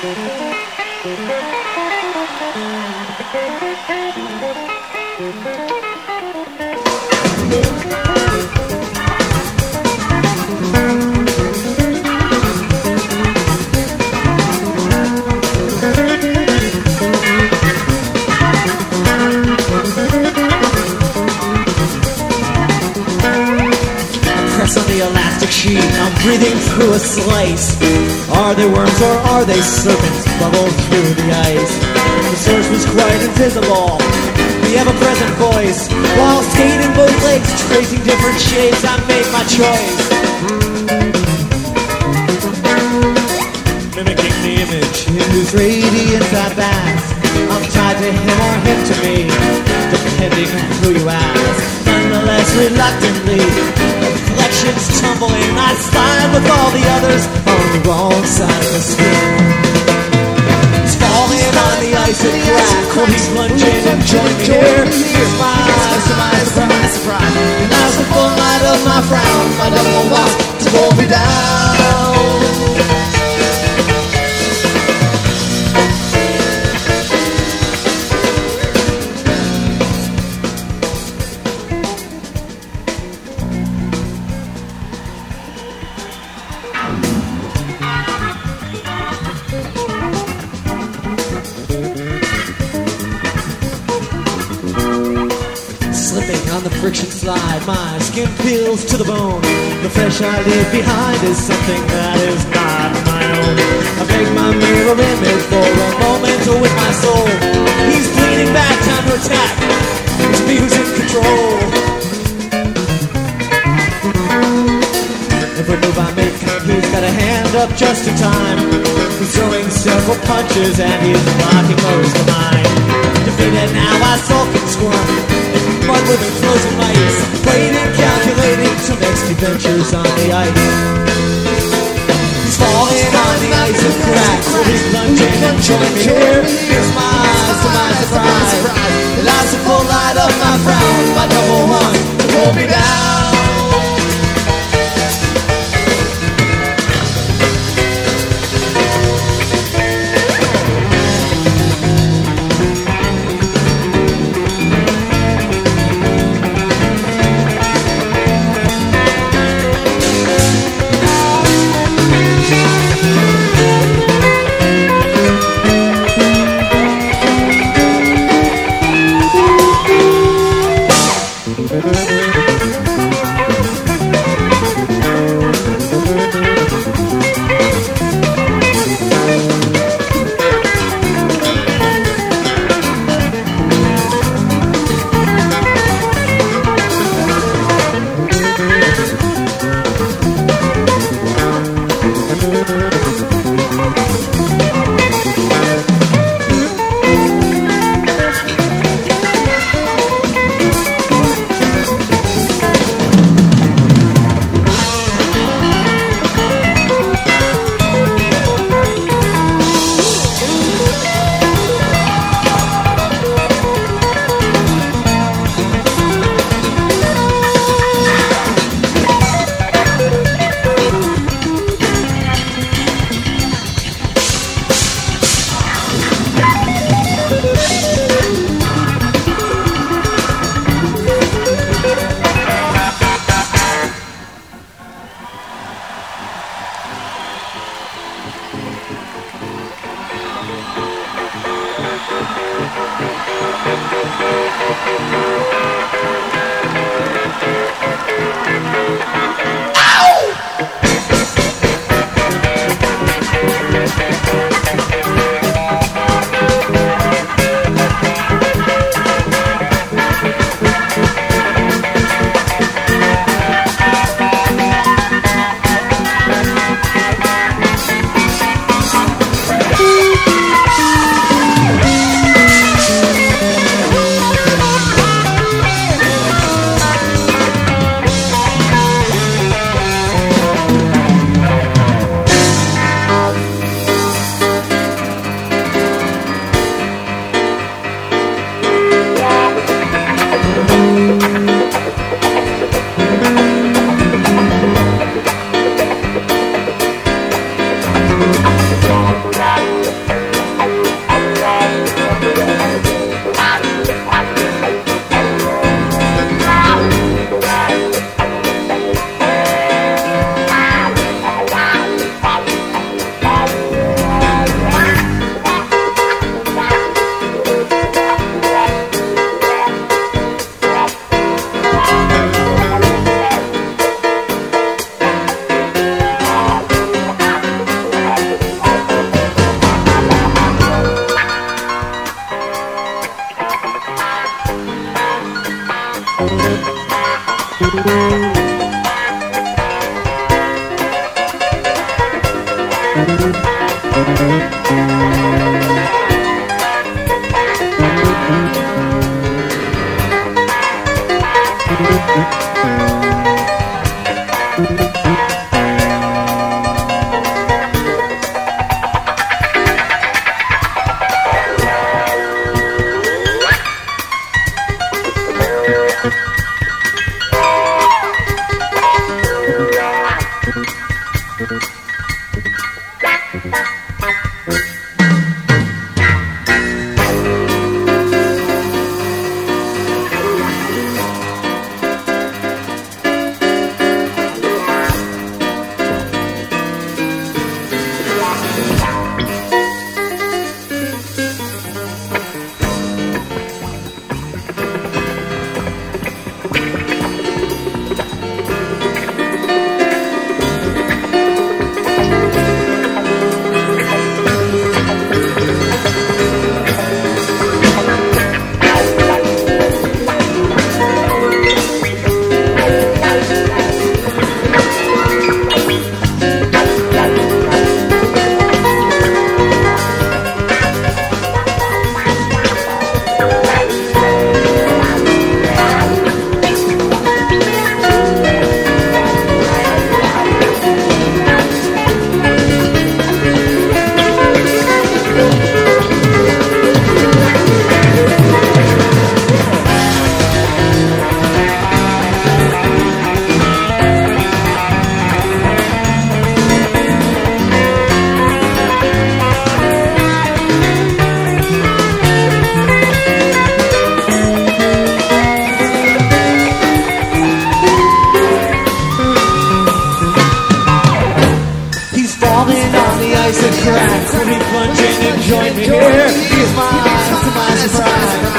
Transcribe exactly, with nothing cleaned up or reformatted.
Breathing through a slice. Are they worms or are they serpents? Bubble through the ice. The source was quite invisible, the ever-present voice. While skating both legs, tracing different shapes, I made my choice. Mimicking the image whose radiance I bask. I'm tied to him or him to me, depending on who you ask. Nonetheless, reluctantly, reflections tumbling, I slide with all the others on the wrong side of the screen. He's falling on the ice and crack, while he's lunging and joining me here. Here's my surprise, surprise, surprise. And now's the full light of my frown, my double wants to pull me down. Friction slide, my skin peels to the bone. The flesh I leave behind is something that is not my own. I beg my mirror image for a moment with my soul. He's bleeding back, time to attack. It's me who's in control. Every move I make, he's got a hand up just in time. He's throwing several punches and he's blocking most of mine. Defeated now, I sulk and squirm. Mud with the frozen lights, waiting, calculating till next adventures on the ice. He's falling on the ice and cracks, so he's lunging and joining me here. Here's my surprise, surprise. The last full light of my frown, my double one to pull me down. Crack when he plunged in and joined me here. He smiles to my surprise.